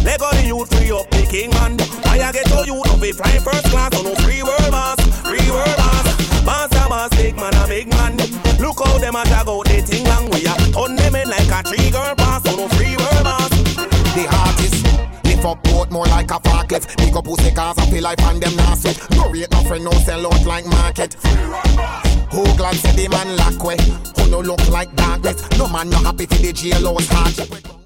Let go the youth free up the king man. Why I get to you to be flying first class on no free world boss, free world boss. Boss a boss, big man a big man. Look how them a drag out the thing long way. Turn them in like a tree girl pass on no free world boss. The artist lift up boat more like a forklift. Big up pussy cars I feel like and them not sweat. No rate no friend no sell out like market. Who glad say the man lack way? Who no look like darkness? No man no happy for the jailhouse hardship.